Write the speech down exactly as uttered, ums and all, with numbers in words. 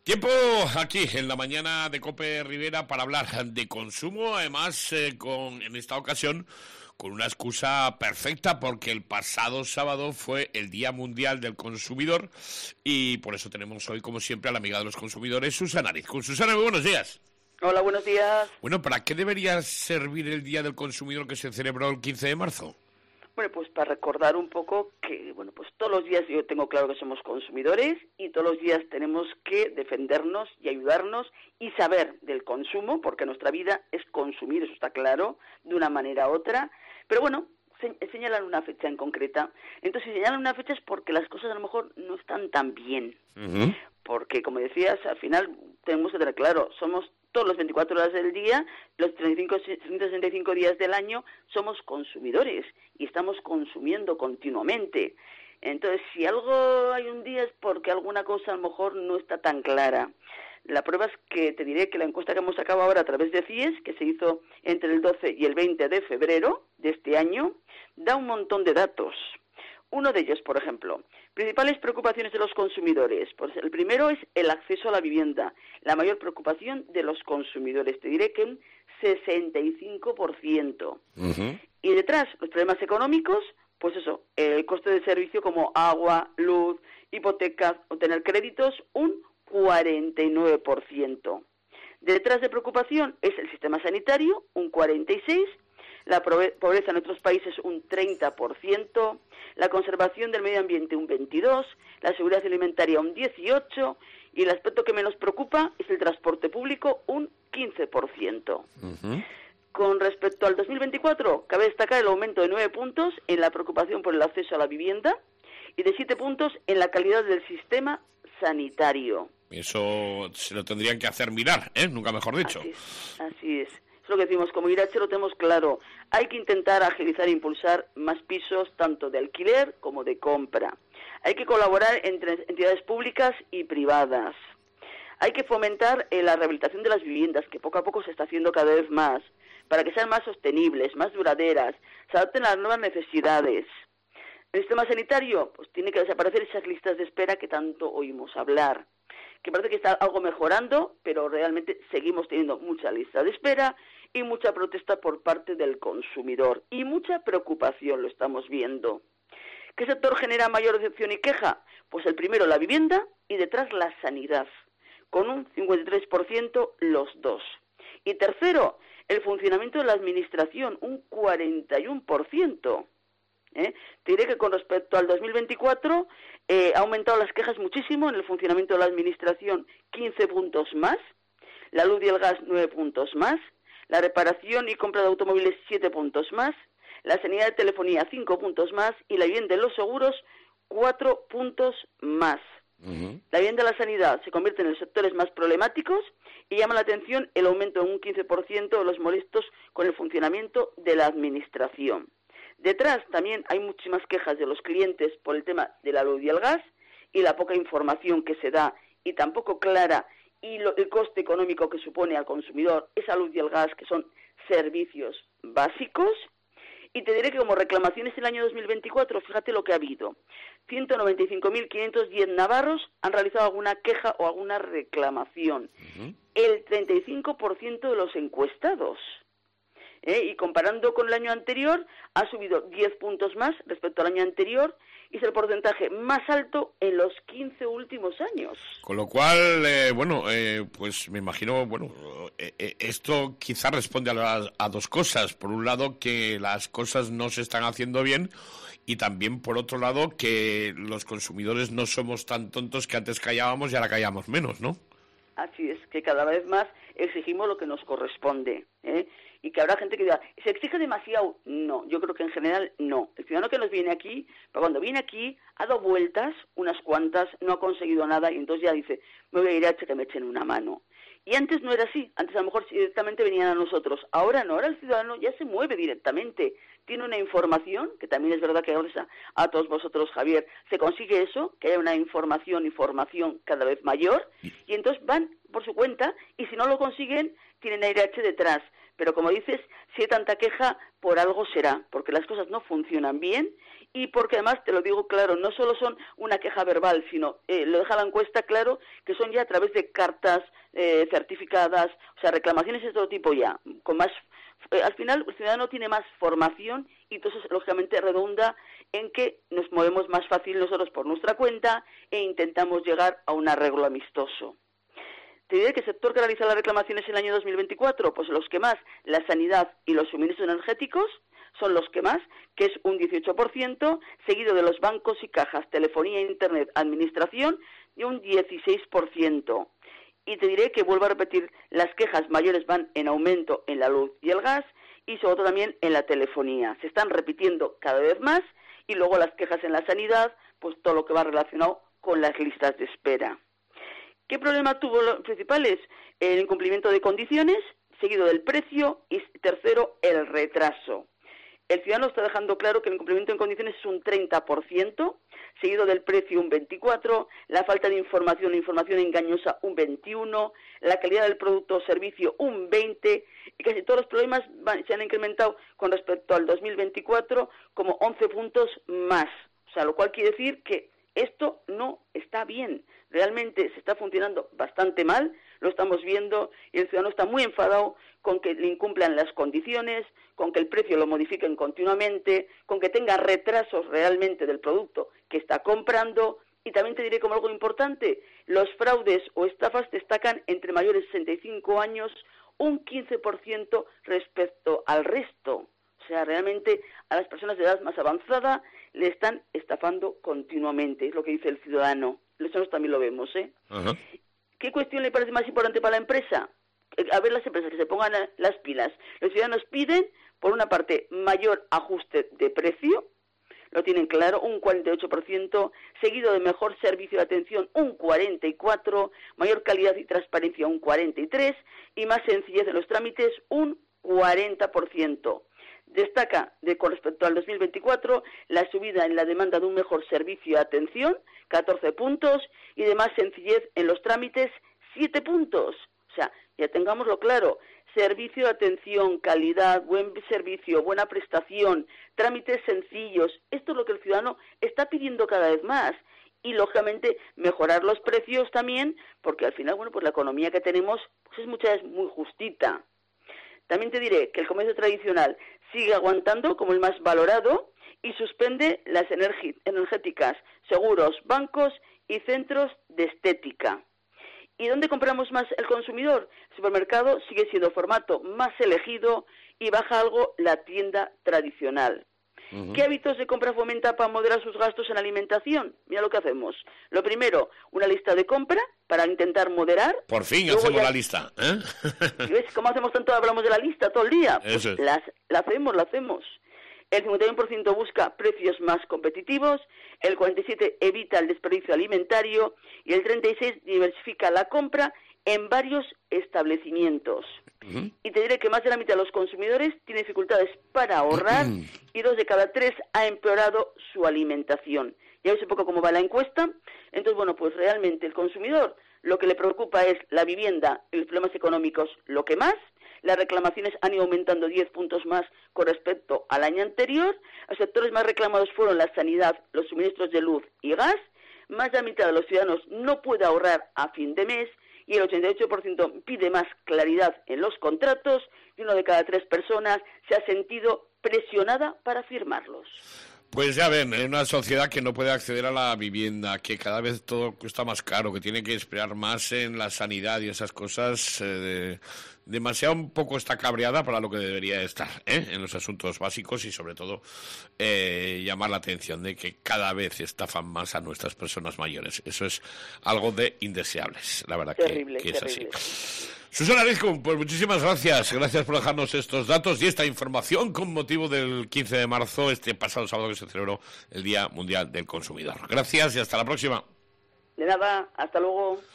Tiempo aquí en la mañana de COPE Rivera para hablar de consumo, además eh, con en esta ocasión con una excusa perfecta porque el pasado sábado fue el Día Mundial del Consumidor y por eso tenemos hoy, como siempre, a la amiga de los consumidores, Susana Arizkun. Susana, muy buenos días. Hola, buenos días. Bueno, ¿para qué debería servir el Día del Consumidor que se celebró el quince de marzo? Bueno, pues para recordar un poco que, bueno, pues todos los días yo tengo claro que somos consumidores y todos los días tenemos que defendernos y ayudarnos y saber del consumo, porque nuestra vida es consumir, eso está claro, de una manera u otra. Pero bueno, se, señalan una fecha en concreta. Entonces, si señalan una fecha es porque las cosas a lo mejor no están tan bien. Uh-huh. Porque, como decías, al final tenemos que tener claro, somos todos los veinticuatro horas del día, los trescientos sesenta y cinco días del año, somos consumidores y estamos consumiendo continuamente. Entonces, si algo hay un día es porque alguna cosa a lo mejor no está tan clara. La prueba es que te diré que la encuesta que hemos sacado ahora a través de C I E S, que se hizo entre el doce y el veinte de febrero de este año, da un montón de datos. Uno de ellos, por ejemplo, principales preocupaciones de los consumidores. Pues el primero es el acceso a la vivienda, la mayor preocupación de los consumidores. Te diré que un sesenta y cinco por ciento. Uh-huh. Y detrás, los problemas económicos, pues eso, el coste de servicio como agua, luz, hipotecas o tener créditos, un cuarenta y nueve por ciento. Detrás de preocupación es el sistema sanitario, un cuarenta y seis por ciento. La pobreza en otros países un treinta por ciento, la conservación del medio ambiente un veintidós por ciento, la seguridad alimentaria un dieciocho por ciento y el aspecto que menos preocupa es el transporte público un quince por ciento. Uh-huh. Con respecto al dos mil veinticuatro, cabe destacar el aumento de nueve puntos en la preocupación por el acceso a la vivienda y de siete puntos en la calidad del sistema sanitario. Eso se lo tendrían que hacer mirar, ¿eh? Nunca mejor dicho. Así es. Así es. Es lo que decimos, como Irache lo tenemos claro, hay que intentar agilizar e impulsar más pisos tanto de alquiler como de compra. Hay que colaborar entre entidades públicas y privadas. Hay que fomentar eh, la rehabilitación de las viviendas, que poco a poco se está haciendo cada vez más, para que sean más sostenibles, más duraderas, se adapten a las nuevas necesidades. El sistema sanitario, pues tiene que desaparecer esas listas de espera que tanto oímos hablar, que parece que está algo mejorando, pero realmente seguimos teniendo mucha lista de espera y mucha protesta por parte del consumidor y mucha preocupación, lo estamos viendo. ¿Qué sector genera mayor decepción y queja? Pues el primero, la vivienda, y detrás la sanidad, con un cincuenta y tres por ciento los dos. Y tercero, el funcionamiento de la administración, un cuarenta y uno por ciento. ¿Eh? Te diré que con respecto al dos mil veinticuatro eh, ha aumentado las quejas muchísimo en el funcionamiento de la administración, quince puntos más, la luz y el gas nueve puntos más, la reparación y compra de automóviles siete puntos más, la sanidad de telefonía cinco puntos más y la vivienda de los seguros cuatro puntos más. Uh-huh. La vivienda de la sanidad se convierte en los sectores más problemáticos y llama la atención el aumento en un quince por ciento de los molestos con el funcionamiento de la administración. Detrás también hay muchísimas quejas de los clientes por el tema de la luz y el gas y la poca información que se da y tampoco clara y lo, el coste económico que supone al consumidor esa luz y el gas, que son servicios básicos. Y te diré que como reclamaciones el año dos mil veinticuatro, fíjate lo que ha habido. ciento noventa y cinco mil quinientos diez navarros han realizado alguna queja o alguna reclamación. Uh-huh. El treinta y cinco por ciento de los encuestados. ¿Eh? Y comparando con el año anterior, ha subido diez puntos más respecto al año anterior y es el porcentaje más alto en los quince últimos años. Con lo cual, eh, bueno, eh, pues me imagino, bueno, eh, eh, esto quizá responde a, la, a dos cosas. Por un lado, que las cosas no se están haciendo bien y también, por otro lado, que los consumidores no somos tan tontos que antes callábamos y ahora callamos menos, ¿no? Así es, que cada vez más exigimos lo que nos corresponde, ¿eh? Y que habrá gente que diga, ¿se exige demasiado? No, yo creo que en general no. El ciudadano que nos viene aquí, pero cuando viene aquí, ha dado vueltas, unas cuantas, no ha conseguido nada y entonces ya dice, me voy a ir a que me echen una mano. Y antes no era así, antes a lo mejor directamente venían a nosotros. Ahora no, ahora el ciudadano ya se mueve directamente. Tiene una información, que también es verdad que gracias a, a todos vosotros, Javier, se consigue eso, que haya una información y formación cada vez mayor, y entonces van por su cuenta, y si no lo consiguen, tienen a I R H detrás. Pero como dices, si hay tanta queja, por algo será, porque las cosas no funcionan bien y porque además, te lo digo claro, no solo son una queja verbal, sino, eh, lo deja la encuesta claro, que son ya a través de cartas eh, certificadas, o sea, reclamaciones de todo tipo ya, con más... Eh, al final, el ciudadano tiene más formación y todo eso, lógicamente, redunda en que nos movemos más fácil nosotros por nuestra cuenta e intentamos llegar a un arreglo amistoso. Te diré que el sector que realiza las reclamaciones en el año dos mil veinticuatro, pues los que más, la sanidad y los suministros energéticos, son los que más, que es un dieciocho por ciento, seguido de los bancos y cajas, telefonía, internet, administración, y un dieciséis por ciento. Y te diré que, vuelvo a repetir, las quejas mayores van en aumento en la luz y el gas, y sobre todo también en la telefonía. Se están repitiendo cada vez más, y luego las quejas en la sanidad, pues todo lo que va relacionado con las listas de espera. ¿Qué problema tuvo los principales? El incumplimiento de condiciones, seguido del precio, y tercero, el retraso. El ciudadano está dejando claro que el incumplimiento de condiciones es un treinta por ciento, seguido del precio un veinticuatro por ciento, la falta de información o información engañosa un veintiuno por ciento, la calidad del producto o servicio un veinte por ciento, y casi todos los problemas van, se han incrementado con respecto al dos mil veinticuatro como once puntos más. O sea, lo cual quiere decir que esto no está bien. Realmente se está funcionando bastante mal, lo estamos viendo, y el ciudadano está muy enfadado con que le incumplan las condiciones, con que el precio lo modifiquen continuamente, con que tenga retrasos realmente del producto que está comprando. Y también te diré como algo importante, los fraudes o estafas destacan entre mayores de sesenta y cinco años un quince por ciento respecto al resto. O sea, realmente a las personas de edad más avanzada le están estafando continuamente, es lo que dice el ciudadano. Nosotros también lo vemos, ¿eh? Uh-huh. ¿Qué cuestión le parece más importante para la empresa? A ver, las empresas que se pongan las pilas. Los ciudadanos piden, por una parte, mayor ajuste de precio, lo tienen claro, un cuarenta y ocho por ciento, seguido de mejor servicio de atención, un cuarenta y cuatro por ciento, mayor calidad y transparencia, un cuarenta y tres por ciento, y más sencillez en los trámites, un cuarenta por ciento. Destaca, de, con respecto al dos mil veinticuatro, la subida en la demanda de un mejor servicio de atención, catorce puntos, y de más sencillez en los trámites, siete puntos. O sea, ya tengámoslo claro, servicio de atención, calidad, buen servicio, buena prestación, trámites sencillos, esto es lo que el ciudadano está pidiendo cada vez más. Y, lógicamente, mejorar los precios también, porque al final, bueno, pues la economía que tenemos pues es muchas veces muy justita. También te diré que el comercio tradicional sigue aguantando como el más valorado y suspende las energéticas, seguros, bancos y centros de estética. ¿Y dónde compramos más el consumidor? El supermercado sigue siendo formato más elegido y baja algo la tienda tradicional. Uh-huh. ¿Qué hábitos de compra fomenta para moderar sus gastos en alimentación? Mira lo que hacemos. Lo primero, una lista de compra para intentar moderar. Por fin Luego hacemos ya... la lista. ¿eh? ¿Ves cómo hacemos tanto? Hablamos de la lista todo el día. Pues Eso es. las, la hacemos, la hacemos. El cincuenta y uno por ciento busca precios más competitivos, el cuarenta y siete por ciento evita el desperdicio alimentario y el treinta y seis por ciento diversifica la compra en varios establecimientos. Uh-huh. Y te diré que más de la mitad de los consumidores tiene dificultades para ahorrar uh-huh. y dos de cada tres ha empeorado su alimentación. Ya ves un poco cómo va la encuesta. Entonces, bueno, pues realmente el consumidor lo que le preocupa es la vivienda y los problemas económicos lo que más. Las reclamaciones han ido aumentando diez puntos más con respecto al año anterior. Los sectores más reclamados fueron la sanidad, los suministros de luz y gas. Más de la mitad de los ciudadanos no puede ahorrar a fin de mes y el ochenta y ocho por ciento pide más claridad en los contratos y una de cada tres personas se ha sentido presionada para firmarlos. Pues ya ven, en una sociedad que no puede acceder a la vivienda, que cada vez todo cuesta más caro, que tiene que esperar más en la sanidad y esas cosas, eh, de, demasiado un poco está cabreada para lo que debería estar, ¿eh? En los asuntos básicos y sobre todo eh, llamar la atención de que cada vez estafan más a nuestras personas mayores. Eso es algo de indeseables, la verdad terrible, que, que es terrible. así. Susana Lezcun, pues muchísimas gracias. Gracias por dejarnos estos datos y esta información con motivo del quince de marzo, este pasado sábado que se celebró el Día Mundial del Consumidor. Gracias y hasta la próxima. De nada, hasta luego.